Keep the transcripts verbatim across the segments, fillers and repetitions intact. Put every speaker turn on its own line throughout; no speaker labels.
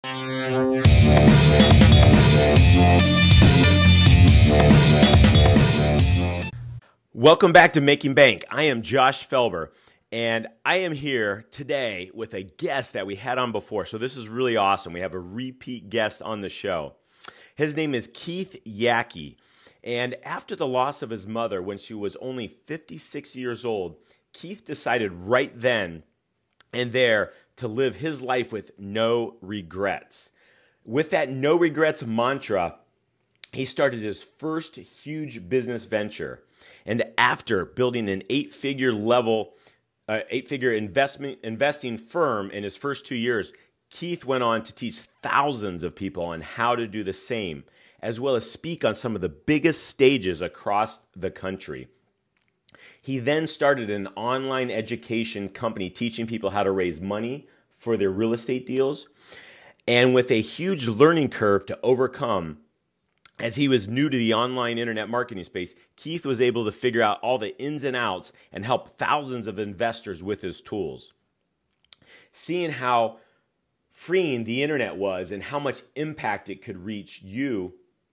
Welcome back to Making Bank. I am Josh Felber, and I am here today with a guest that we had on before. So this is really awesome. We have a repeat guest on the show. His name is Keith Yackey. And after the loss of his mother when she was only fifty-six years old, Keith decided right then and there to live his life with no regrets. With that no regrets mantra, he started his first huge business venture. And after building an eight-figure level, uh, eight-figure investment investing firm in his first two years, Keith went on to teach thousands of people on how to do the same, as well as speak on some of the biggest stages across the country. He then started an online education company teaching people how to raise money for their real estate deals. And with a huge learning curve to overcome, as he was new to the online internet marketing space, Keith was able to figure out all the ins and outs and help thousands of investors with his tools. Seeing how freeing the internet was and how much impact it could reach you,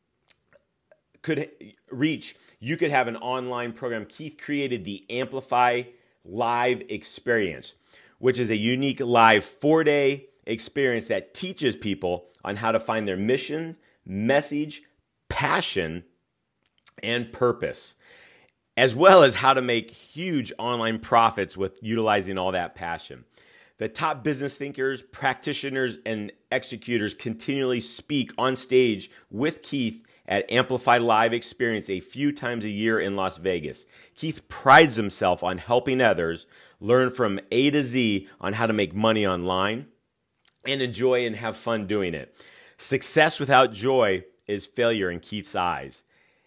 could reach, you could have an online program. Keith created the Amplify Live Experience, which is a unique live four-day experience that teaches people on how to find their mission, message, passion, and purpose, as well as how to make huge online profits with utilizing all that passion. The top business thinkers, practitioners, and executors continually speak on stage with Keith at Amplify Live Experience a few times a year in Las Vegas. Keith prides himself on helping others learn from A to Z on how to make money online and enjoy and have fun doing it. Success without joy is failure in Keith's eyes.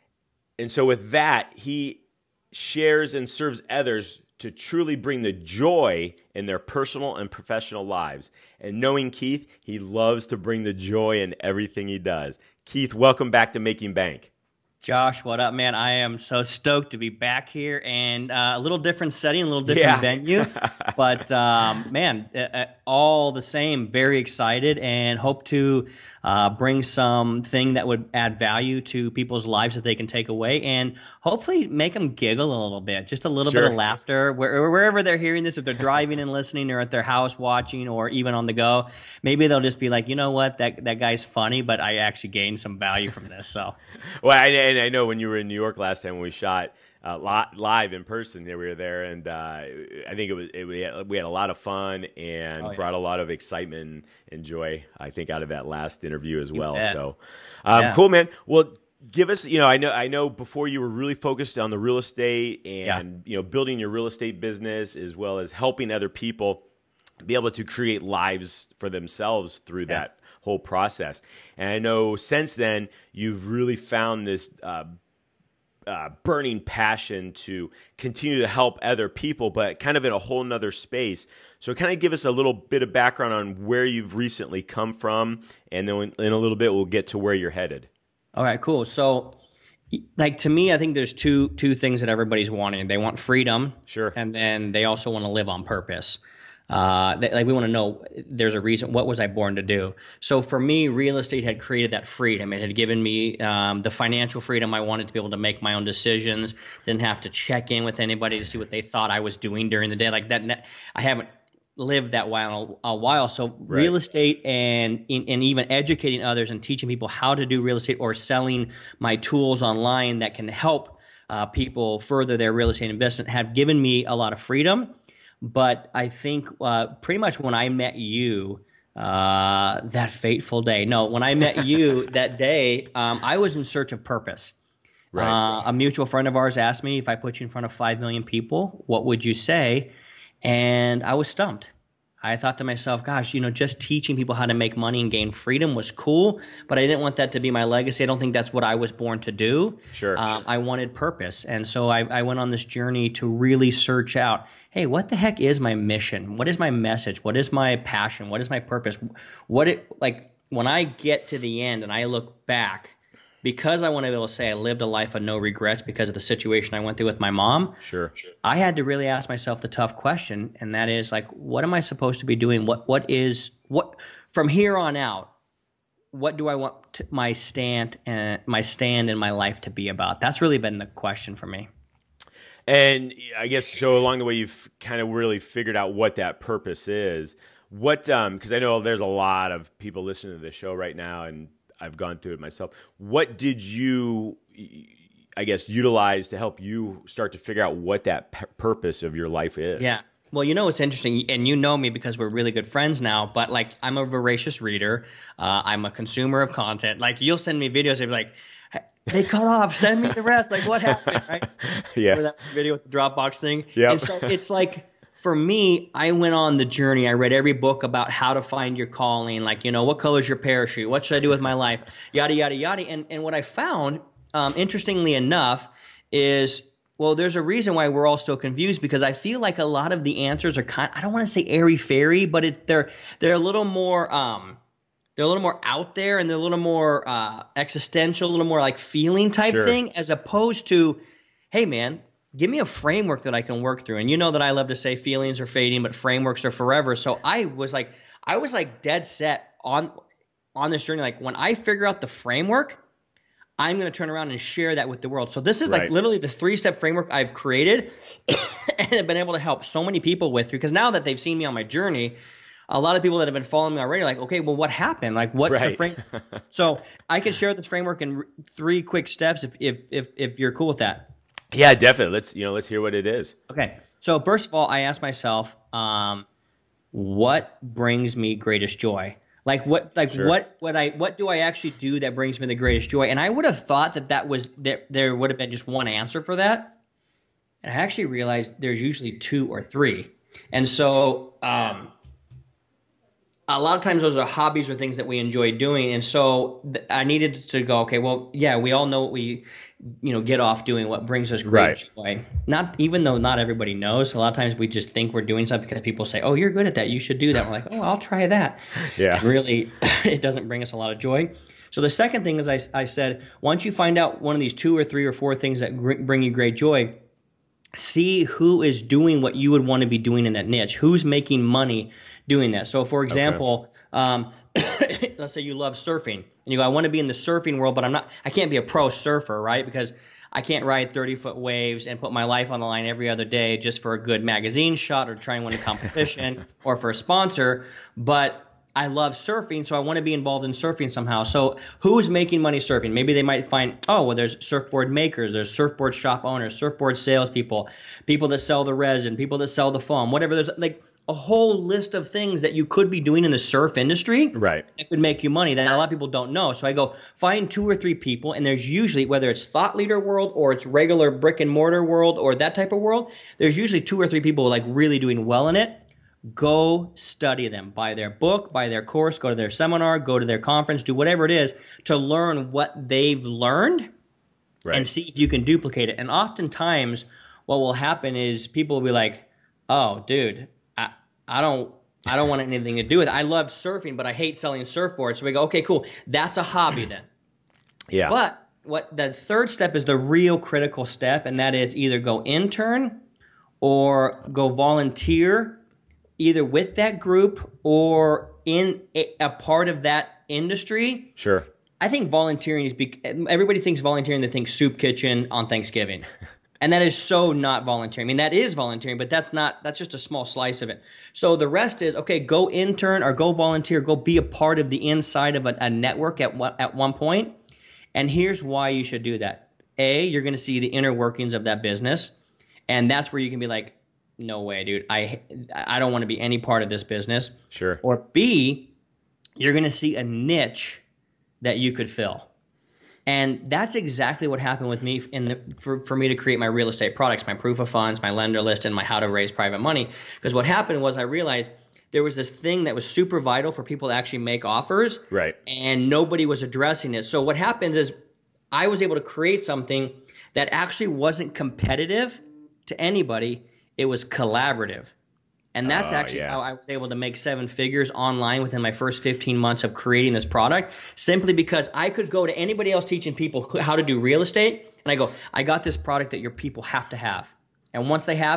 And so with that, he shares and serves others to truly bring the joy in their personal and professional lives. And knowing Keith, he loves to bring the joy in everything he does. Keith, welcome back to Making Bank.
Josh, what up, man? I am so stoked to be back here, and uh, a little different setting, a little different
yeah.
venue, but um, man, uh, all the same, very excited, and hope to uh, bring something that would add value to people's lives that they can take away, and hopefully make them giggle a little bit, just a little
sure.
bit of laughter, where, wherever they're hearing this, if they're driving and listening, or at their house watching, or even on the go, maybe they'll just be like, you know what, that that guy's funny, but I actually gained some value from this. So,
well, I, and I know when you were in New York last time when we shot uh, li- live in person, we were there, and uh, I think it was it, we, had, we had a lot of fun and
oh, yeah.
brought a lot of excitement and joy, I think, out of that last interview as well.
Yeah.
So, um,
yeah.
cool, man. Well, give us, you know, I know, I know. Before you were really focused on the real estate and yeah. you know, building your real estate business as well as helping other people be able to create lives for themselves through yeah. that whole process. And I know since then you've really found this uh, uh, burning passion to continue to help other people, but kind of in a whole nother space. So kind of give us a little bit of background on where you've recently come from, and then in a little bit we'll get to where you're headed.
All right, cool. So like to me, I think there's two two things that everybody's wanting. They want freedom,
sure,
and then they also want to live on purpose. Uh, they, like we want to know there's a reason. What was I born to do? So for me, real estate had created that freedom. It had given me um, the financial freedom I wanted to be able to make my own decisions. Didn't have to check in with anybody to see what they thought I was doing during the day. Like that, I haven't lived that while a while. So right. real estate and and even educating others and teaching people how to do real estate, or selling my tools online that can help uh, people further their real estate investment, have given me a lot of freedom. But I think uh, pretty much when I met you uh, that fateful day, no, when I met you that day, um, I was in search of purpose.
Right.
Uh, a mutual friend of ours asked me, if I put you in front of five million people, what would you say? And I was stumped. I thought to myself, gosh, you know, just teaching people how to make money and gain freedom was cool, but I didn't want that to be my legacy. I don't think that's what I was born to do.
Sure.
Um, I wanted purpose. And so I, I went on this journey to really search out, hey, what the heck is my mission? What is my message? What is my passion? What is my purpose? What it, like, when I get to the end and I look back, because I want to be able to say I lived a life of no regrets because of the situation I went through with my mom,
sure.
I had to really ask myself the tough question, and that is like, what am I supposed to be doing? What what is what from here on out? what do I want to, my stand and my stand in my life to be about? That's really been the question for me.
And I guess so along the way you've kind of really figured out what that purpose is. What um because I know there's a lot of people listening to this show right now, and I've gone through it myself. What did you, I guess, utilize to help you start to figure out what that p- purpose of your life is?
Yeah. Well, you know, it's interesting, and you know me because we're really good friends now, but like I'm a voracious reader. Uh, I'm a consumer of content. Like you'll send me videos and be like, hey, they cut off, send me the rest. Like what happened, right?
Yeah.
Remember that video with the Dropbox thing?
Yeah.
And so it's like, for me, I went on the journey. I read every book about how to find your calling, like, you know, what color's your parachute? What should I do with my life? Yada, yada, yada. And, and what I found, um, interestingly enough, is, well, there's a reason why we're all so confused, because I feel like a lot of the answers are kind I don't want to say airy-fairy, but it, they're they're a little more um, they're a little more out there, and they're a little more uh, existential, a little more like feeling type
Sure.
thing, as opposed to, hey, man, give me a framework that I can work through. And you know that I love to say feelings are fading, but frameworks are forever. So I was like, I was like dead set on on this journey. Like when I figure out the framework, I'm going to turn around and share that with the world. So this is
Right.
like literally the three-step framework I've created and have been able to help so many people with, because now that they've seen me on my journey, a lot of people that have been following me already are like, okay, well, what happened? Like, what's
Right.
the framework? So I can share this framework in r- three quick steps if, if, if, if you're cool with that.
Yeah, definitely. Let's, you know, let's hear what it is.
Okay. So first of all, I asked myself, um, what brings me greatest joy? Like what, like
Sure.
what, what I, what do I actually do that brings me the greatest joy? And I would have thought that that was there. There would have been just one answer for that, and I actually realized there's usually two or three. And so, um, a lot of times those are hobbies or things that we enjoy doing. And so th- I needed to go, okay, well, yeah, we all know what we, you know, get off doing, what brings us great
Right.
joy. Not, even though not everybody knows, a lot of times we just think we're doing something because people say, oh, you're good at that, you should do that. We're like, oh, I'll try that.
Yeah.
And really, it doesn't bring us a lot of joy. So the second thing is I, I said, once you find out one of these two or three or four things that gr- bring you great joy, see who is doing what you would want to be doing in that niche. Who's making money doing that? So, for example, um, let's say you love surfing, and you go, "I want to be in the surfing world, but I'm not. I can't be a pro surfer, right? Because I can't ride thirty foot waves and put my life on the line every other day just for a good magazine shot or try and win a competition or for a sponsor. But I love surfing, so I want to be involved in surfing somehow. So who's making money surfing? Maybe they might find, oh, well, there's surfboard makers, there's surfboard shop owners, surfboard salespeople, people that sell the resin, people that sell the foam, whatever. There's like a whole list of things that you could be doing in the surf industry
Right.
that could make you money that a lot of people don't know. So I go, find two or three people, and there's usually, whether it's thought leader world or it's regular brick and mortar world or that type of world, there's usually two or three people like really doing well in it. Go study them, buy their book, buy their course, go to their seminar, go to their conference, do whatever it is to learn what they've learned
Right.
and see if you can duplicate it. And oftentimes what will happen is people will be like, oh, dude, I, I don't I don't want anything to do with it. I love surfing, but I hate selling surfboards. So we go, okay, cool. That's a hobby then.
Yeah.
But what the third step is the real critical step, and that is either go intern or go volunteer either with that group or in a, a part of that industry.
Sure.
I think volunteering is, be, everybody thinks volunteering, they think soup kitchen on Thanksgiving. And that is so not volunteering. I mean, that is volunteering, but that's not, that's just a small slice of it. So the rest is, okay, go intern or go volunteer, go be a part of the inside of a, a network at one, at one point. And here's why you should do that. A, you're going to see the inner workings of that business. And that's where you can be like, no way, dude. I I don't want to be any part of this business.
Sure.
Or B, you're going to see a niche that you could fill. And that's exactly what happened with me in the, for, for me to create my real estate products, my proof of funds, my lender list, and my how to raise private money. Because what happened was I realized there was this thing that was super vital for people to actually make offers.
Right.
And nobody was addressing it. So what happens is I was able to create something that actually wasn't competitive to anybody. It was collaborative. And that's
Oh,
actually
yeah.
how I was able to make seven figures online within my first fifteen months of creating this product, simply because I could go to anybody else teaching people how to do real estate, and I go, I got this product that your people have to have. And once they have it,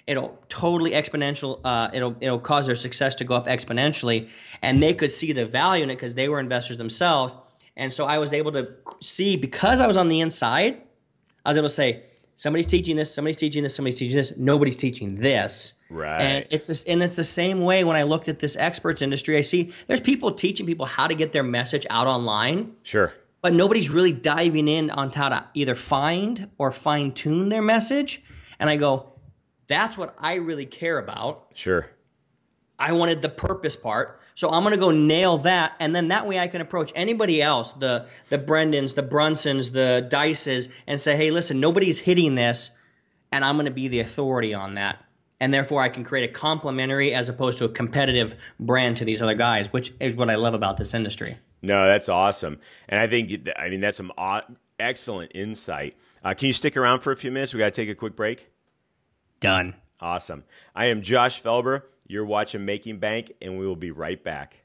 it'll totally exponential. Uh, it'll it'll cause their success to go up exponentially, and they could see the value in it because they were investors themselves. And so I was able to see, because I was on the inside, I was able to say, somebody's teaching this, somebody's teaching this, somebody's teaching this, nobody's teaching this.
Right.
And it's this, and it's the same way when I looked at this experts industry. I see there's people teaching people how to get their message out online.
Sure.
But nobody's really diving in on how to either find or fine tune their message. And I go, that's what I really care about.
Sure.
I wanted the purpose part. So I'm going to go nail that, and then that way I can approach anybody else, the the Brendans, the Brunsons, the Dices, and say, hey, listen, nobody's hitting this, and I'm going to be the authority on that. And therefore I can create a complementary as opposed to a competitive brand to these other guys, which is what I love about this industry.
No, that's awesome. And I think, I mean, that's some excellent insight. Uh, can you stick around for a few minutes? We got to take a quick break.
Done.
Awesome. I am Josh Felber. You're watching Making Bank, and we will be right back.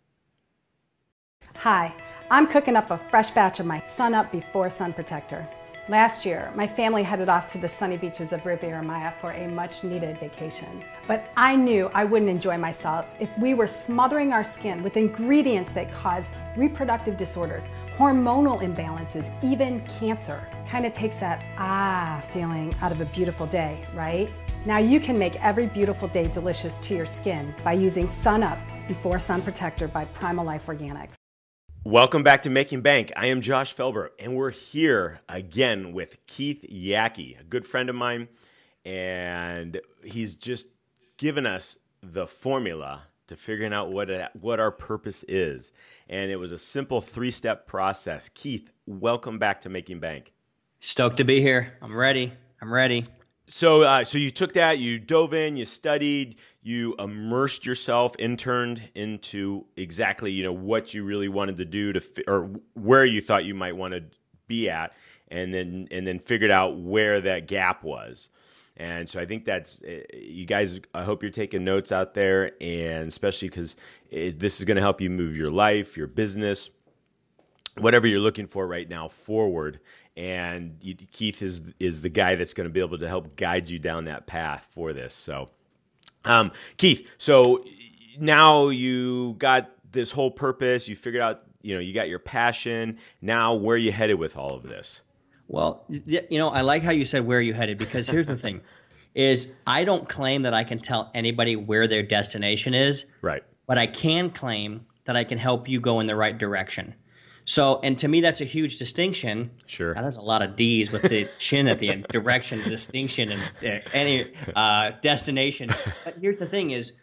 Hi, I'm cooking up a fresh batch of my Sun Up Before Sun Protector. Last year, my family headed off to the sunny beaches of Riviera Maya for a much-needed vacation. But I knew I wouldn't enjoy myself if we were smothering our skin with ingredients that cause reproductive disorders, hormonal imbalances, even cancer. Kind of takes that ah feeling out of a beautiful day, right? Now you can make every beautiful day delicious to your skin by using Sun Up Before Sun Protector by Primal Life Organics.
Welcome back to Making Bank. I am Josh Felber, and we're here again with Keith Yackey, a good friend of mine, and he's just given us the formula to figuring out what it, what our purpose is. And it was a simple three-step process. Keith, welcome back to Making Bank.
Stoked to be here. I'm ready. I'm ready.
So, uh, so you took that, you dove in, you studied, you immersed yourself, interned into exactly, you know, what you really wanted to do to, fi- or where you thought you might want to be at, and then and then figured out where that gap was. And so I think that's, you guys, I hope you're taking notes out there, and especially because this is going to help you move your life, your business, whatever you're looking for right now forward. And you, Keith is is the guy that's going to be able to help guide you down that path for this. So, um, Keith, so now you got this whole purpose. You figured out, you know, you got your passion. Now, where are you headed with all of this?
Well, you know, I like how you said where are you headed, because here's the thing, is I don't claim that I can tell anybody where their destination is.
Right.
But I can claim that I can help you go in the right direction. So, and to me, that's a huge distinction.
Sure.
Now, that's a lot of D's with the chin at the end. Direction, distinction, and uh, any uh, destination. But here's the thing: is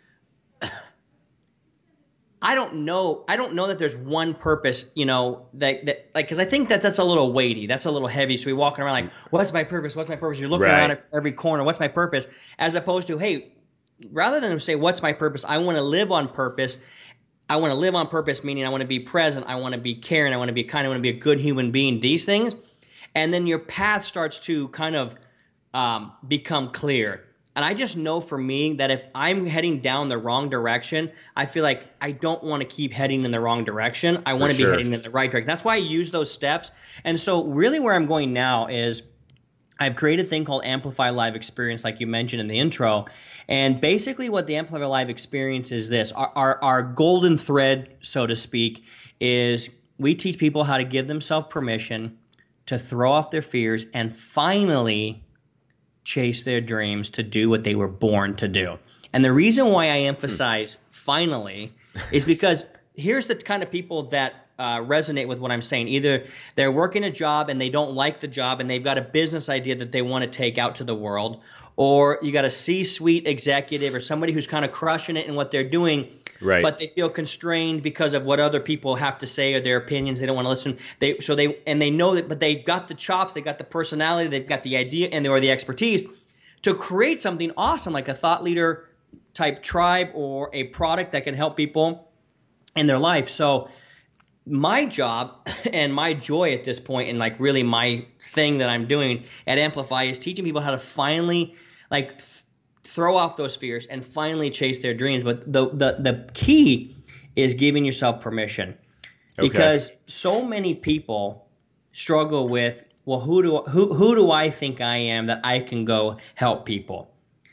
I don't know. I don't know that there's one purpose. You know, that, that like because I think that that's a little weighty. That's a little heavy. So we walking around like, "What's my purpose? What's my purpose?" You're looking
Right.
around at every corner. What's my purpose? As opposed to, hey, rather than say, "What's my purpose?" I want to live on purpose. I want to live on purpose, meaning I want to be present, I want to be caring, I want to be kind, I want to be a good human being, these things. And then your path starts to kind of um, become clear. And I just know for me that if I'm heading down the wrong direction, I feel like I don't want to keep heading in the wrong direction. I want to
sure.
be heading in the right direction. That's why I use those steps. And so really where I'm going now is I've created a thing called Amplify Live Experience, like you mentioned in the intro. And basically what the Amplify Live Experience is this. Our, our, our golden thread, so to speak, is we teach people how to give themselves permission to throw off their fears and finally chase their dreams to do what they were born to do. And the reason why I emphasize finally is because here's the kind of people that Uh, resonate with what I'm saying. Either they're working a job and they don't like the job and they've got a business idea that they want to take out to the world, or you got a C-suite executive or somebody who's kind of crushing it in what they're doing,
Right.
but they feel constrained because of what other people have to say or their opinions. They don't want to listen. They so they and they know that, but they've got the chops, they've got the personality, they've got the idea, and or the expertise to create something awesome like a thought leader type tribe or a product that can help people in their life. So my job and my joy at this point, and like really my thing that I'm doing at Amplify, is teaching people how to finally like th- throw off those fears and finally chase their dreams. But the the the key is giving yourself permission,
Okay.
because so many people struggle with, well, who do who who do I think I am that I can go help people?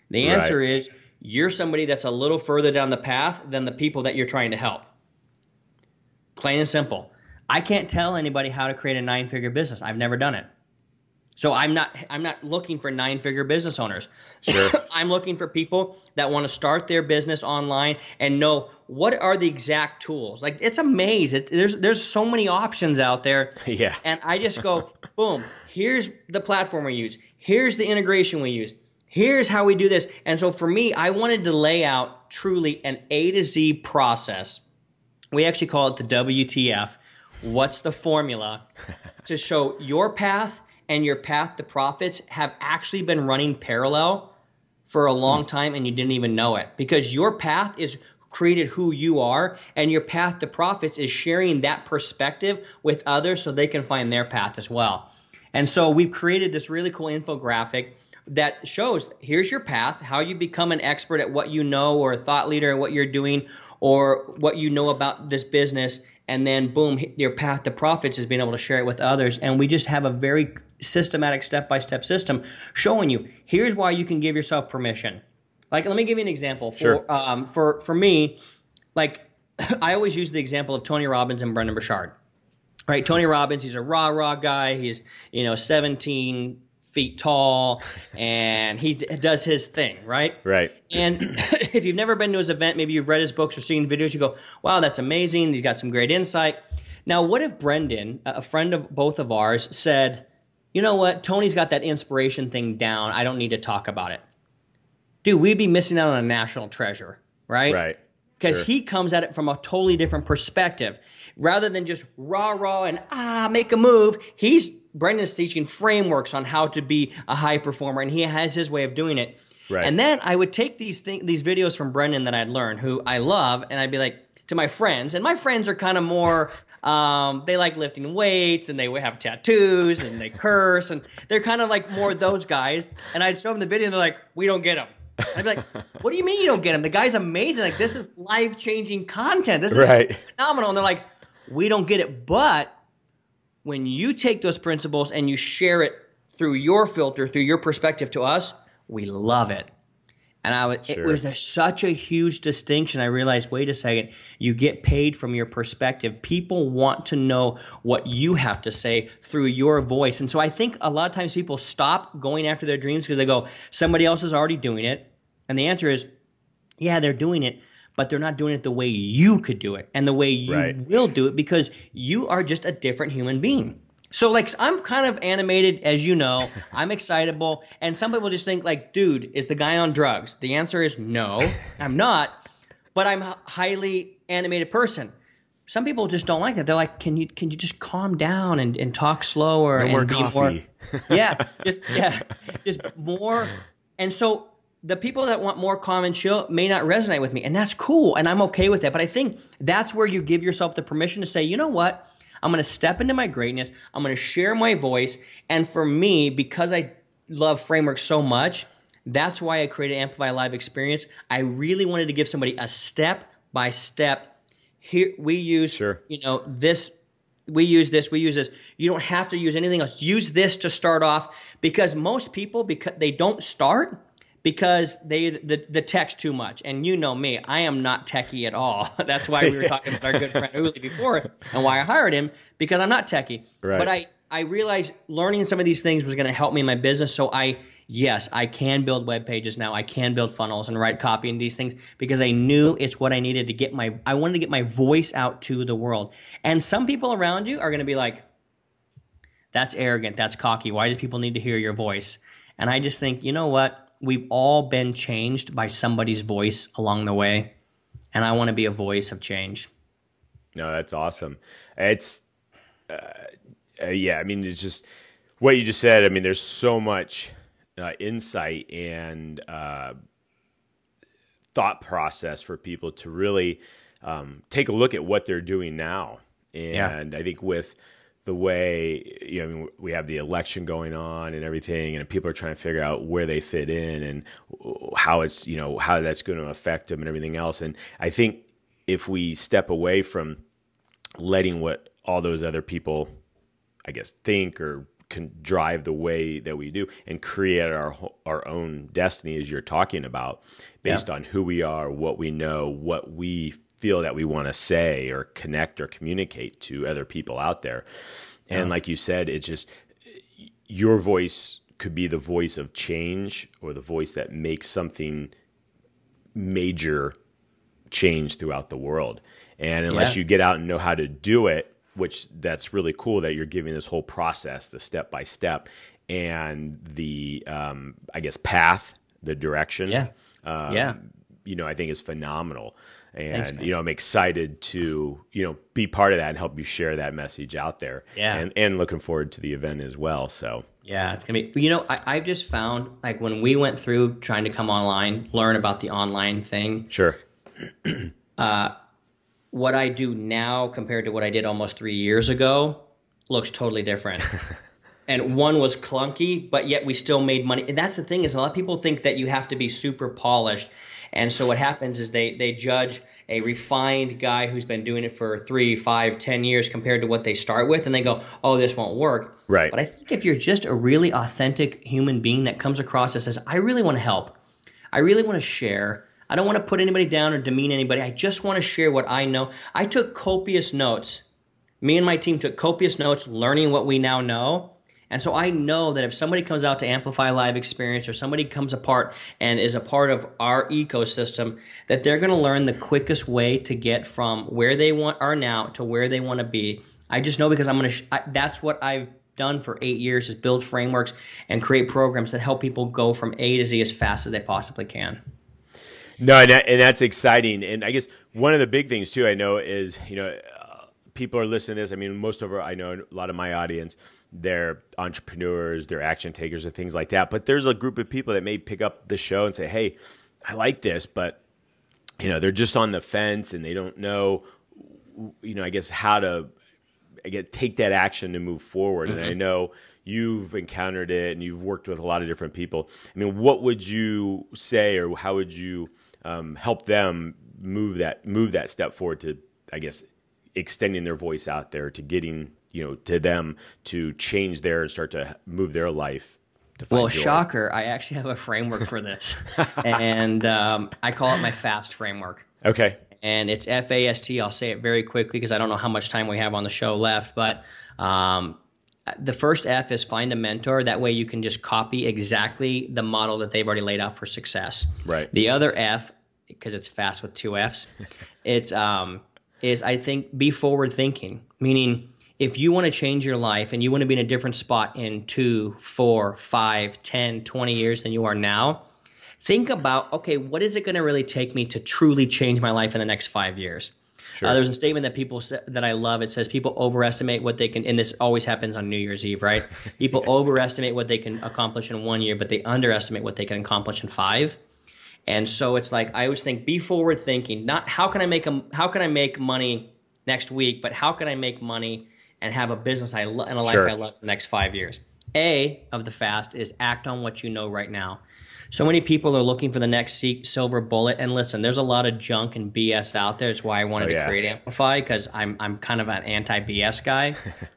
The answer
Right.
is you're somebody that's a little further down the path than the people that you're trying to help. Plain and simple. I can't tell anybody how to create a nine-figure business. I've never done it. So I'm not I'm not looking for nine-figure business owners.
Sure.
I'm looking for people that want to start their business online and know what are the exact tools. Like, it's a maze. It, there's there's so many options out there.
Yeah.
And I just go, boom, here's the platform we use. Here's the integration we use. Here's how we do this. And so for me, I wanted to lay out truly an A to Z process. We actually call it the W T F. What's the formula to show your path and your path to profits have actually been running parallel for a long time and you didn't even know it, because your path is created who you are, and your path to profits is sharing that perspective with others so they can find their path as well. And so we've created this really cool infographic that shows here's your path, how you become an expert at what you know, or a thought leader at what you're doing, or what you know about this business. And then boom, your path to profits is being able to share it with others. And we just have a very systematic step-by-step system showing you here's why you can give yourself permission. Like, let me give you an example. For,
Sure.
um, for, for me, like, I always use the example of Tony Robbins and Brendon Burchard. Right? Tony Robbins, he's a rah-rah guy. He's, you know, seventeen feet tall, and he d- does his thing, right?
Right.
And if you've never been to his event, maybe you've read his books or seen videos, you go, wow, that's amazing. He's got some great insight. Now, what if Brendon, a friend of both of ours, said, you know what, Tony's got that inspiration thing down. I don't need to talk about it. Dude, we'd be missing out on a national treasure, right?
Right.
Because
Sure.
he comes at it from a totally different perspective. Rather than just rah, rah, and ah, make a move, he's Brendon's teaching frameworks on how to be a high performer, and he has his way of doing it.
Right.
And then I would take these thing, these videos from Brendon that I'd learned, who I love, and I'd be like, to my friends, and my friends are kind of more, um, they like lifting weights, and they have tattoos, and they curse, and they're kind of like more those guys. And I'd show them the video, and they're like, we don't get them. I'd be like, what do you mean you don't get him? The guy's amazing. Like, this is life-changing content. This is
Right.
phenomenal. And they're like, we don't get it. But when you take those principles and you share it through your filter, through your perspective to us, we love it. And I would,
Sure.
it was a, such a huge distinction. I realized, wait a second, you get paid from your perspective. People want to know what you have to say through your voice. And so I think a lot of times people stop going after their dreams because they go, somebody else is already doing it. And the answer is, yeah, they're doing it, but they're not doing it the way you could do it and the way you
Right.
will do it, because you are just a different human being. So, like, I'm kind of animated, as you know. I'm excitable. And some people just think, like, dude, is the guy on drugs? The answer is no, I'm not. But I'm a highly animated person. Some people just don't like that. They're like, can you can you just calm down and, and talk slower?
No
and
more
be
coffee.
More, yeah, just yeah, just more. And so the people that want more calm and chill may not resonate with me, and that's cool, and I'm okay with that. But I think that's where you give yourself the permission to say, you know what? I'm going to step into my greatness. I'm going to share my voice. And for me, because I love frameworks so much, that's why I created Amplify Live Experience. I really wanted to give somebody a step-by-step. Here we use,
Sure.
you know, this. We use this. We use this. You don't have to use anything else. Use this to start off, because most people, because they don't start because they the, the tech's too much. And you know me, I am not techie at all. That's why we were talking with our good friend Uli before, and why I hired him, because I'm not techie.
Right.
But I, I realized learning some of these things was going to help me in my business. So I, yes, I can build web pages now. I can build funnels and write copy and these things, because I knew it's what I needed to get my, I wanted to get my voice out to the world. And some people around you are going to be like, that's arrogant. That's cocky. Why do people need to hear your voice? And I just think, you know what? We've all been changed by somebody's voice along the way. And I want to be a voice of change.
No, that's awesome. It's, uh, uh, yeah, I mean, it's just what you just said. I mean, there's so much uh, insight and uh, thought process for people to really um, take a look at what they're doing now. And yeah. I think with the way, you know, I mean, we have the election going on and everything, and people are trying to figure out where they fit in and how it's, you know, how that's going to affect them and everything else. And I think if we step away from letting what all those other people, I guess, think or can drive the way that we do and create our our own destiny, as you're talking about, based yeah. on who we are, what we know, what we feel that we want to say or connect or communicate to other people out there. And yeah. like you said, it's just your voice could be the voice of change or the voice that makes something major change throughout the world. And unless yeah. you get out and know how to do it, which that's really cool that you're giving this whole process, the step by step and the, um, I guess, path, the direction.
Yeah.
Um,
yeah.
You know, I think is phenomenal. And,
Thanks,
you know, I'm excited to, you know, be part of that and help you share that message out there.
Yeah.
And, and looking forward to the event as well. So,
yeah, it's going to be, you know, I, I've just found like when we went through trying to come online, learn about the online thing.
Sure.
uh, what I do now compared to what I did almost three years ago looks totally different. And one was clunky, but yet we still made money. And that's the thing is a lot of people think that you have to be super polished. And so what happens is they they judge a refined guy who's been doing it for three, five, ten years compared to what they start with, and they go, oh, this won't work.
Right.
But I think if you're just a really authentic human being that comes across that says, I really want to help, I really want to share, I don't want to put anybody down or demean anybody, I just want to share what I know. I took copious notes. Me and my team took copious notes learning what we now know. And so I know that if somebody comes out to Amplify Live Experience or somebody comes apart and is a part of our ecosystem, that they're going to learn the quickest way to get from where they want are now to where they want to be. I just know because I'm going to, sh- I, that's what I've done for eight years is build frameworks and create programs that help people go from A to Z as fast as they possibly can.
No, and, that, and that's exciting. And I guess one of the big things too, I know is, you know, uh, people are listening to this. I mean, most of our, I know a lot of my audience, they're entrepreneurs, they're action takers and things like that. But there's a group of people that may pick up the show and say, hey, I like this, but, you know, they're just on the fence and they don't know, you know, I guess how to I guess, take that action to move forward. Mm-hmm. And I know you've encountered it and you've worked with a lot of different people. I mean, what would you say or how would you um, help them move that move that step forward to, I guess, extending their voice out there, to getting, you know, to them to change their and start to move their life? To find
well,
joy?
Shocker, I actually have a framework for this. and um, I call it my FAST framework.
Okay.
And it's F A S T. I'll say it very quickly because I don't know how much time we have on the show left. But um, the first F is find a mentor. That way you can just copy exactly the model that they've already laid out for success.
Right.
The other F, because it's fast with two Fs, it's um, is I think be forward thinking. Meaning if you want to change your life and you want to be in a different spot in two, four, five, ten, twenty years than you are now, think about, okay, what is it going to really take me to truly change my life in the next five years? Sure. Uh, there's a statement that people say, that I love. It says people overestimate what they can, and this always happens on New Year's Eve, right? People overestimate what they can accomplish in one year, but they underestimate what they can accomplish in five. And so it's like I always think, be forward thinking. Not how can I make a, how can I make money next week, but how can I make money and have a business I lo- and a life sure. I love the next five years. A of the FAST is act on what you know right now. So many people are looking for the next silver bullet. And listen, there's a lot of junk and B S out there. It's why I wanted oh, yeah. to create Amplify, because I'm I'm kind of an anti-B S guy.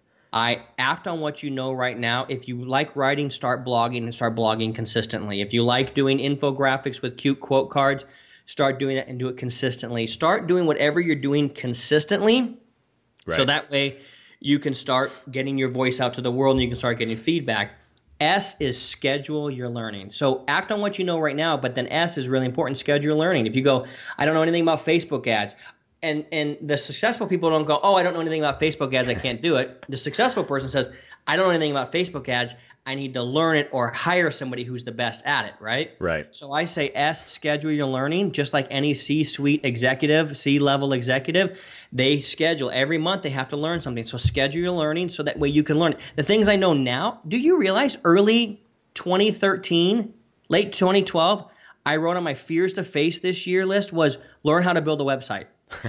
I act on what you know right now. If you like writing, start blogging and start blogging consistently. If you like doing infographics with cute quote cards, start doing that and do it consistently. Start doing whatever you're doing consistently. Right. So that way you can start getting your voice out to the world and you can start getting feedback. S is schedule your learning. So act on what you know right now, but then S is really important, schedule your learning. If you go, I don't know anything about Facebook ads, and and the successful people don't go, oh, I don't know anything about Facebook ads, I can't do it. The successful person says, I don't know anything about Facebook ads, I need to learn it or hire somebody who's the best at it, right?
Right.
So I say S, schedule your learning, just like any C-suite executive, C-level executive, they schedule. Every month they have to learn something. So schedule your learning so that way you can learn. The things I know now, do you realize early twenty thirteen, late twenty twelve, I wrote on my fears to face this year list was learn how to build a website.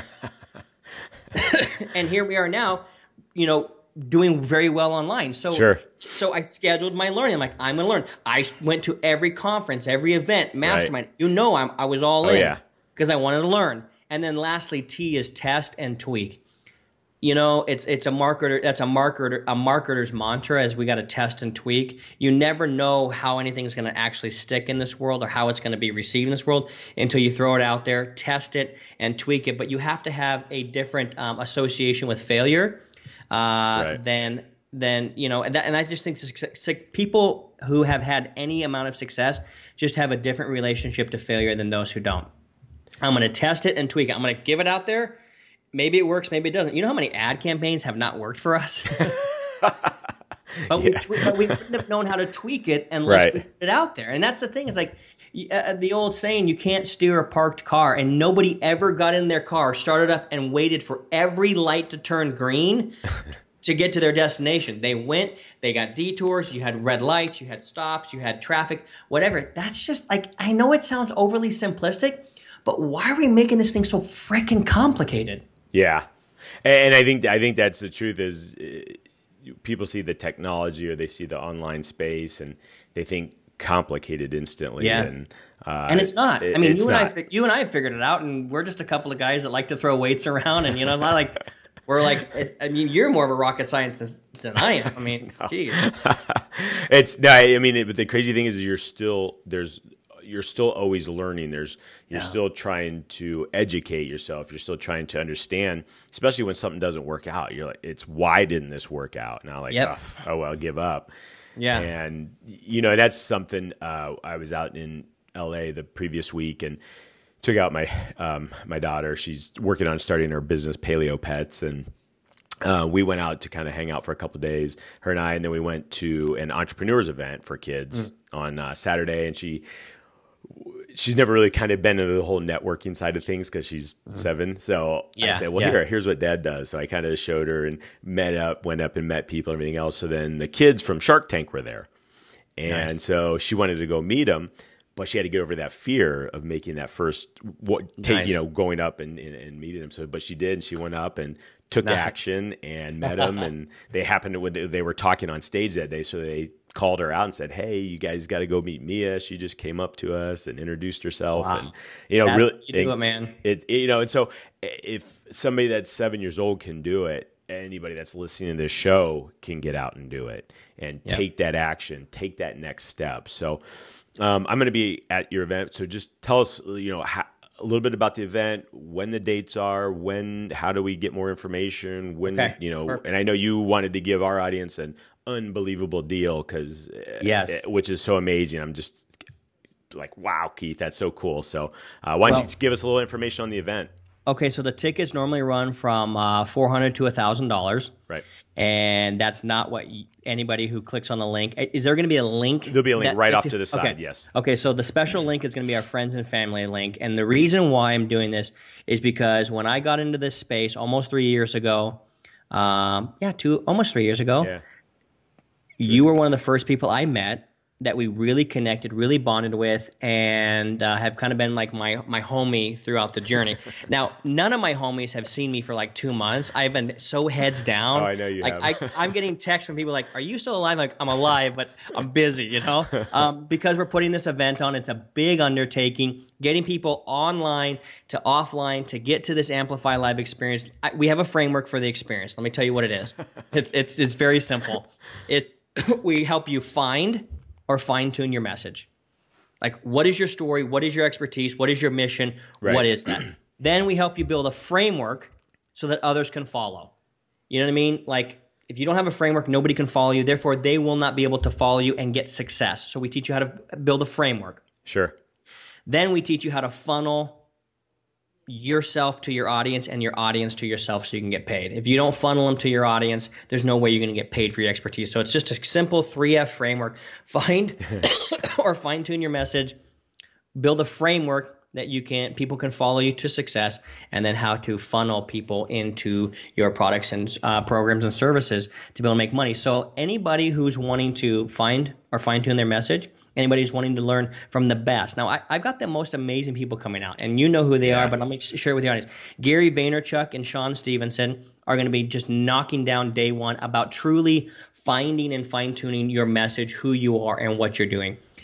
And here we are now, you know, doing very well online. So,
sure.
so I scheduled my learning. I'm like, I'm going to learn. I went to every conference, every event, mastermind. Right. You know, I'm, I was all
oh,
in
yeah.
because I wanted to learn. And then lastly, T is test and tweak. You know, it's it's a marketer. That's a marketer a marketer's mantra. As we got to test and tweak. You never know how anything's going to actually stick in this world or how it's going to be received in this world until you throw it out there, test it, and tweak it. But you have to have a different um, association with failure uh, right. than than you know. And, that, and I just think this, people who have had any amount of success just have a different relationship to failure than those who don't. I'm going to test it and tweak it. I'm going to give it out there. Maybe it works, maybe it doesn't. You know how many ad campaigns have not worked for us? but, yeah. we, but we wouldn't have known how to tweak it unless right. we put it out there. And that's the thing. It's like uh, the old saying, you can't steer a parked car. And nobody ever got in their car, started up, and waited for every light to turn green to get to their destination. They went, they got detours, you had red lights, you had stops, you had traffic, whatever. That's just like, I know it sounds overly simplistic, but why are we making this thing so freaking complicated?
Yeah, and I think I think that's the truth. Is uh, people see the technology or they see the online space and they think complicated instantly.
Yeah,
and, uh,
and it's not. It, I mean, you and
not.
I, you and I have figured it out, and we're just a couple of guys that like to throw weights around, and you know, not like we're like. I mean, you're more of a rocket scientist than I am. I mean, no. geez.
It's no. I mean, it, but the crazy thing is, you're still there's. You're still always learning. There's, you're yeah. still trying to educate yourself. You're still trying to understand, especially when something doesn't work out. You're like, it's why didn't this work out? Now, like,
yep.
oh, oh well, give up.
Yeah.
And you know, that's something. Uh, I was out in L A the previous week and took out my um, my daughter. She's working on starting her business, Paleo Pets, and uh, we went out to kind of hang out for a couple of days, her and I, and then we went to an entrepreneurs event for kids mm. on uh, Saturday, and she. She's never really kind of been into the whole networking side of things because she's seven. So yeah, I said, well, yeah. here, here's what Dad does. So I kind of showed her and met up, went up and met people and everything else. So then the kids from Shark Tank were there. And nice. So she wanted to go meet them, but she had to get over that fear of making that first, what, take, nice. you know, going up and, and, and meeting them. So, but she did, and she went up and took nice. action and met them. And they happened to, they were talking on stage that day. So they called her out and said, hey, you guys got to go meet Mia. She just came up to us and introduced herself. Wow. And, you know,
that's
really,
you do it, man.
It, it, you know, and so if somebody that's seven years old can do it, anybody that's listening to this show can get out and do it and yep. take that action, take that next step. So um, I'm going to be at your event. So just tell us, you know, how, a little bit about the event, when the dates are, when, how do we get more information? When, okay. you know, Perfect. And I know you wanted to give our audience an unbelievable deal because,
yes,
which is so amazing. I'm just like, wow, Keith, that's so cool. So uh, why don't well, you give us a little information on the event?
Okay, so the tickets normally run from uh, four hundred dollars to one thousand dollars.
Right.
And that's not what you, anybody who clicks on the link. Is there going to be a link?
There'll be a link that, right off to the side,
okay.
yes.
Okay, so the special link is going to be our friends and family link. And the reason why I'm doing this is because when I got into this space almost three years ago, um, yeah, two, almost three years ago,
yeah.
you were one of the first people I met that we really connected, really bonded with, and uh, have kind of been like my my homie throughout the journey. Now, none of my homies have seen me for like two months. I've been so heads down.
Oh, I know you
like,
have.
I, I'm getting texts from people like, are you still alive? Like, I'm alive, but I'm busy, you know? Um, because we're putting this event on. It's a big undertaking, getting people online to offline to get to this Amplify Live experience. I, we have a framework for the experience. Let me tell you what it is. It's, it's, it's very simple. It's we help you find or fine-tune your message. Like, what is your story? What is your expertise? What is your mission? Right. What is that? Then we help you build a framework so that others can follow. You know what I mean? Like, if you don't have a framework, nobody can follow you. Therefore, they will not be able to follow you and get success. So we teach you how to build a framework.
Sure.
Then we teach you how to funnel yourself to your audience and your audience to yourself so you can get paid. If you don't funnel them to your audience, there's no way you're going to get paid for your expertise. So it's just a simple three F framework. Find or fine-tune your message, build a framework that you can people can follow you to success, and then how to funnel people into your products and uh, programs and services to be able to make money. So anybody who's wanting to find or fine-tune their message, anybody who's wanting to learn from the best. Now, I, I've got the most amazing people coming out, and you know who they yeah. are, but let me share it with the audience. Gary Vaynerchuk and Sean Stevenson are going to be just knocking down day one about truly finding and fine-tuning your message, who you are, and what you're doing.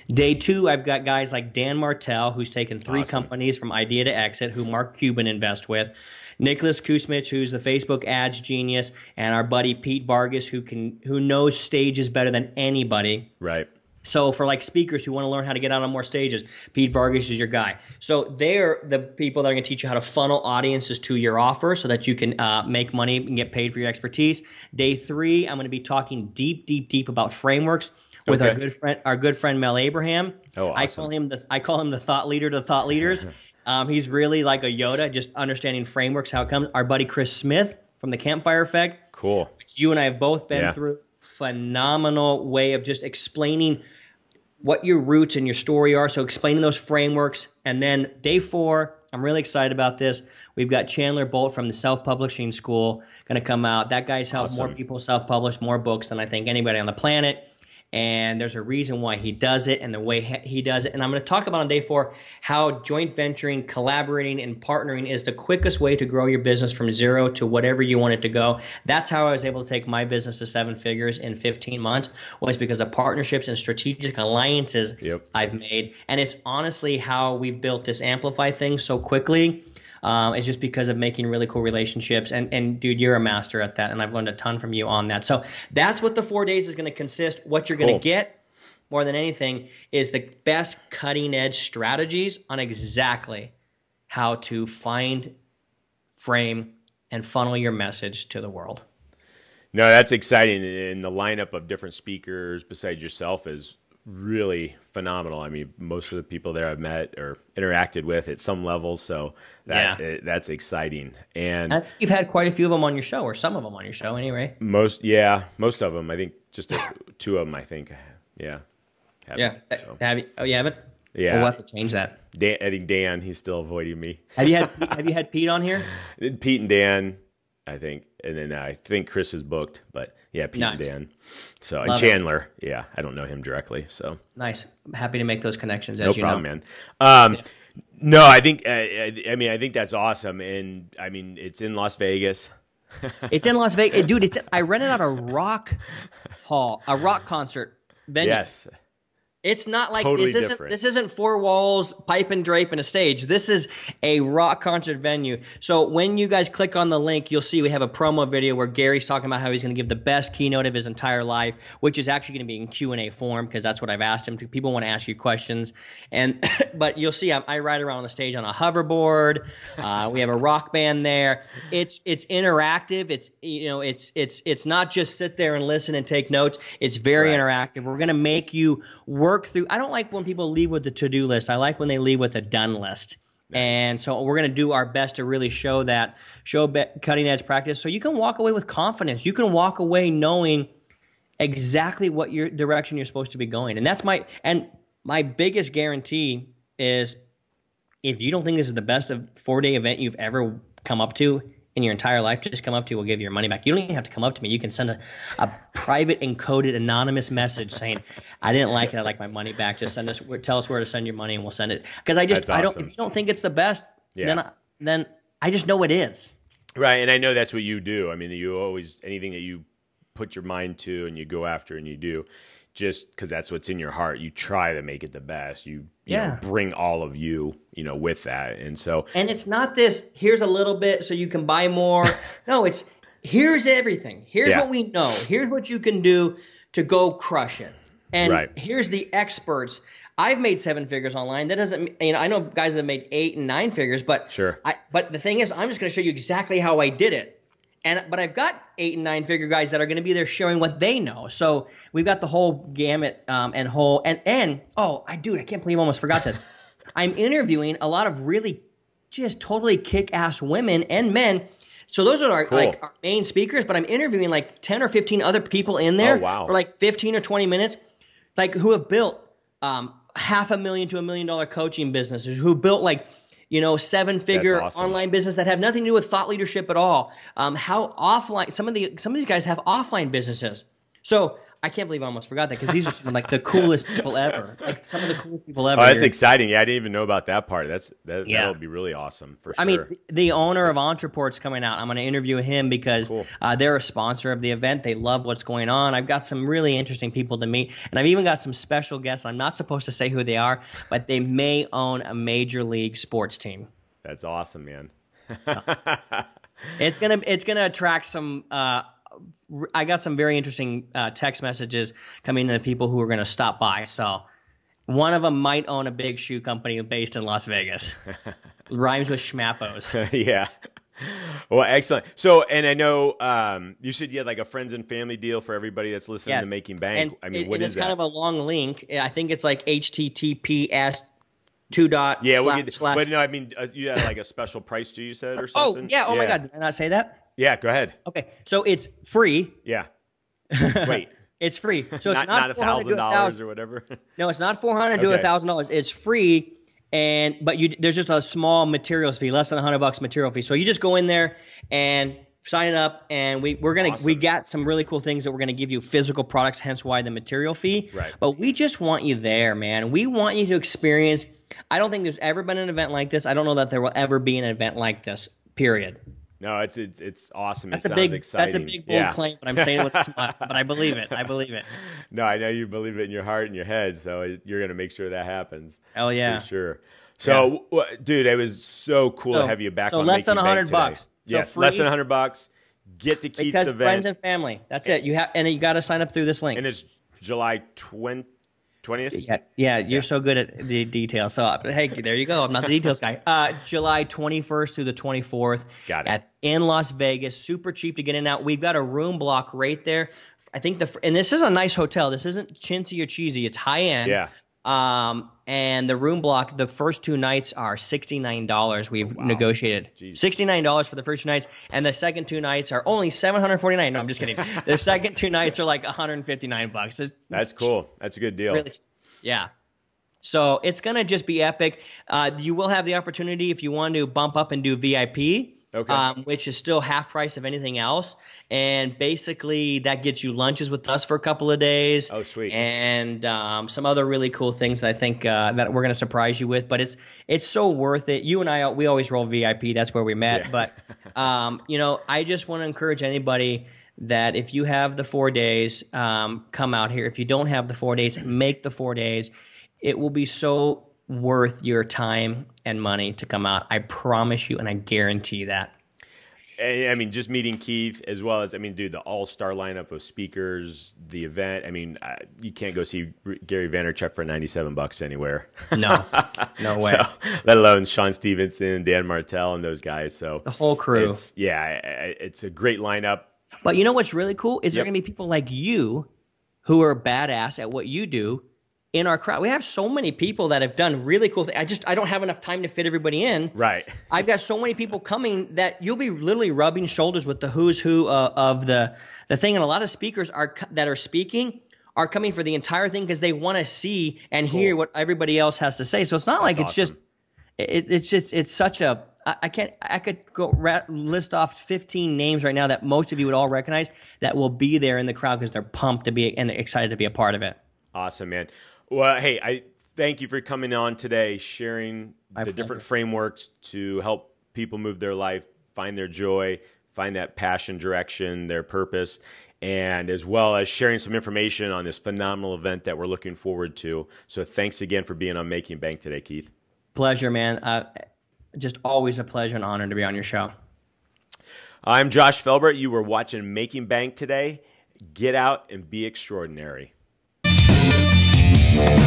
Day two, I've got guys like Dan Martell, who's taken three
Awesome.
companies from idea to exit, who Mark Cuban invests with. Nicholas Kusmich, who's the Facebook ads genius, and our buddy Pete Vargas, who can who knows stages better than anybody.
Right.
So for like speakers who want to learn how to get out on more stages, Pete Vargas is your guy. So they're the people that are going to teach you how to funnel audiences to your offer so that you can uh, make money and get paid for your expertise. Day three, I'm going to be talking deep, deep, deep about frameworks with
Okay.
our good friend, our good friend Mel Abraham.
Oh,
I
awesome.
call him the I call him the thought leader to thought leaders. um, he's really like a Yoda, just understanding frameworks, how it comes. Our buddy Chris Smith from the Campfire Effect,
Cool.
which you and I have both been
Yeah.
through. Phenomenal way of just explaining what your roots and your story are. So explaining those frameworks. And then day four, I'm really excited about this. We've got Chandler Bolt from the Self-Publishing School going to come out. That guy's helped more
Awesome.
people self-publish more books than I think anybody on the planet. And there's a reason why he does it and the way he he does it. And I'm going to talk about on day four how joint venturing, collaborating, and partnering is the quickest way to grow your business from zero to whatever you want it to go. That's how I was able to take my business to seven figures in fifteen months, was because of partnerships and strategic alliances
Yep.
I've made. And it's honestly how we've built this Amplify thing so quickly. Um, it's just because of making really cool relationships. And, and dude, you're a master at that. And I've learned a ton from you on that. So that's what the four days is going to consist. What you're going
Cool.
to get more than anything is the best cutting edge strategies on exactly how to find, frame, and funnel your message to the world.
No, that's exciting. And the lineup of different speakers besides yourself is really phenomenal. I mean, most of the people there I've met or interacted with at some level. So that
Yeah.
uh, that's exciting. And
I think you've had quite a few of them on your show, or some of them on your show anyway.
most, yeah, most of them, I think just a, two of them, I think. Yeah. haven't.
Yeah.
So,
Have you, oh, you haven't?
Yeah.
Well, we'll have to change that.
Dan, I think Dan, he's still avoiding me.
Have you had Have you had Pete on here?
Pete and Dan, I think, and then I think Chris is booked, but yeah, Pete and
Nice.
Dan. So and
Love it.
Chandler, yeah, I don't know him directly, so
Nice. I'm happy to make those connections, as
no
you
problem,
know.
man. Um, No, I think uh, I, I mean I think that's awesome, and I mean it's in Las Vegas.
It's in Las Vegas, dude. It's I rented out a rock hall, a rock concert venue.
Yes,
It's not like
Totally
this isn't
different.
this isn't four walls, pipe and drape, and a stage. This is a rock concert venue. So when you guys click on the link, you'll see we have a promo video where Gary's talking about how he's going to give the best keynote of his entire life, which is actually going to be in Q and A form because that's what I've asked him to. People want to ask you questions, and but you'll see I, I ride around on the stage on a hoverboard. Uh, we have a rock band there. It's it's interactive. It's you know it's it's it's not just sit there and listen and take notes. It's very
Right.
interactive. We're going to make you work through. I don't like when people leave with a to-do list. I like when they leave with a done list. And so we're going to do our best to really show that, show be- cutting edge practice. So you can walk away with confidence. You can walk away knowing exactly what your direction you're supposed to be going. And that's my, and my biggest guarantee is if you don't think this is the best of four day event you've ever come up to in your entire life, just come up to, we'll give you your money back. You don't even have to come up to me. You can send a, a private encoded anonymous message saying, I didn't like it. I'd like my money back. Just send us, tell us where to send your money and we'll send it. Cause I just,
That's
I don't,
awesome.
if you don't think it's the best,
Yeah.
then, I, then I just know it is.
right. And I know that's what you do. I mean, you always anything that you put your mind to and you go after and you do, just because that's what's in your heart. You try to make it the best. You, you
Yeah.
know, bring all of you, you know, with that. And so
And it's not this, here's a little bit so you can buy more. No, it's here's everything. Here's
Yeah.
what we know. Here's what you can do to go crush it. And
Right.
here's the experts. I've made seven figures online. That doesn't, you know, I know guys that have made eight and nine figures, but
Sure.
I, but the thing is, I'm just going to show you exactly how I did it. And but I've got eight and nine figure guys that are going to be there sharing what they know. So we've got the whole gamut um, and whole and and oh, I dude, I can't believe I almost forgot this. I'm interviewing a lot of really just totally kick-ass women and men. So those are our,
Cool.
like our main speakers, but I'm interviewing like ten or fifteen other people in there
Oh, wow.
for like fifteen or twenty minutes, like who have built um, half a million to a million dollar coaching businesses, who built like you know, seven figure
That's awesome.
online business that have nothing to do with thought leadership at all. Um, how offline, some of the, some of these guys have offline businesses. So I can't believe I almost forgot that because these are some of like the coolest people ever. Like some of the coolest people ever.
Oh, that's
here.
exciting. Yeah, I didn't even know about that part. That's that,
Yeah.
that'll be really awesome for sure.
I mean, the owner of Entreport's coming out. I'm going to interview him because
Cool.
uh, they're a sponsor of the event. They love what's going on. I've got some really interesting people to meet, and I've even got some special guests. I'm not supposed to say who they are, but they may own a major league sports team.
That's awesome, man.
It's gonna it's gonna attract some. Uh, I got some very interesting uh, text messages coming in to people who are going to stop by. So one of them might own a big shoe company based in Las Vegas. Rhymes with schmappos.
Yeah. Well, excellent. So, and I know um, you said you had like a friends and family deal for everybody that's listening
Yes.
to Making Bank.
And,
I mean,
and
what
it's
is that?
kind of a long link. I think it's like H T T P S two dot
yeah,
slash,
we'll get,
slash.
but no, I mean, uh, you had like a special price too, you said, or
Oh,
something?
yeah. Oh, my God. Did I not say that?
Yeah, go ahead.
Okay. So it's free.
Yeah. Wait.
It's free. So it's
not
not,
not a
four hundred to
thousand dollars
thousand.
or whatever.
No, it's not four hundred to a
Okay.
thousand dollars. It's free, and but you there's just a small materials fee, less than a hundred bucks material fee. So you just go in there and sign up, and we we're gonna
Awesome.
we got some really cool things that we're gonna give you physical products. Hence why the material fee.
Right.
But we just want you there, man. We want you to experience. I don't think there's ever been an event like this. I don't know that there will ever be an event like this. Period.
No, it's it's, it's awesome.
That's
it
a
sounds
big
exciting.
that's a big bold
yeah.
claim, but I'm saying it with a smile. But I believe it. I believe it.
No, I know you believe it in your heart and your head, so it, you're going to make sure that happens.
Hell yeah.
For sure. So, w- dude, it was so cool
So-
to have you back
so
on
less than
Making
a hundred
Bank today.
bucks. So
Yes,
free-
less than a hundred bucks. Get to Keith's
Because
event,
friends and family. That's it. You have and you got to sign up through this link.
and it's July twentieth.
Yeah, yeah, you're so good at the details. So, uh, hey, there you go. I'm not the details guy. Uh, July twenty-first through the twenty-fourth
Got it.
at in Las Vegas. Super cheap to get in and out. We've got a room block right there. I think the and this is a nice hotel. This isn't chintzy or cheesy. It's high end.
Yeah.
Um, and the room block, the first two nights are sixty-nine dollars. We've negotiated
Jeez.
sixty-nine dollars for the first two nights, and the second two nights are only seven hundred forty-nine. No, I'm just kidding. The second two nights are like one hundred fifty-nine bucks. It's,
That's cool. That's a good deal.
really, yeah. So it's gonna just be epic. Uh, you will have the opportunity if you want to bump up and do V I P.
Okay.
Um, which is still half price of anything else, and basically that gets you lunches with us for a couple of days.
Oh, sweet.
And um, some other really cool things that I think uh, that we're going to surprise you with. But it's it's so worth it. You and I, we always roll V I P. That's where we met.
Yeah.
But um, you know, I just want to encourage anybody that if you have the four days, um, come out here. If you don't have the four days, make the four days. It will be so worth your time and money to come out. I promise you, and I guarantee that.
I mean, just meeting Keith as well as, I mean, dude, the all-star lineup of speakers, the event. I mean, uh, you can't go see Gary Vaynerchuk for ninety-seven bucks anywhere.
No, no way.
So, let alone Sean Stevenson, Dan Martell, and those guys. So
The whole crew.
It's, yeah, I- I- it's a great lineup.
But you know what's really cool is there
Yep.
going to be people like you who are badass at what you do in our crowd. We have so many people that have done really cool things. I just I don't have enough time to fit everybody in.
Right.
I've got so many people coming that you'll be literally rubbing shoulders with the who's who uh, of the the thing. And a lot of speakers are that are speaking are coming for the entire thing because they want to see and hear what everybody else has to say. So it's not like it's
awesome.
just it, it's just it's such a I I can't I could go ra- list off fifteen names right now that most of you would all recognize that will be there in the crowd because they're pumped to be and excited to be a part of it.
Awesome, man. Well, hey, I thank you for coming on today, sharing
My
the
pleasure.
different frameworks to help people move their life, find their joy, find that passion, direction, their purpose, and as well as sharing some information on this phenomenal event that we're looking forward to. So thanks again for being on Making Bank today, Keith.
Pleasure, man. Uh, just always a pleasure and honor to be on your show.
I'm Josh Felber. You were watching Making Bank today. Get out and be extraordinary.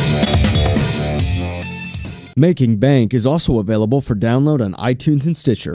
Making Bank is also available for download on iTunes and Stitcher.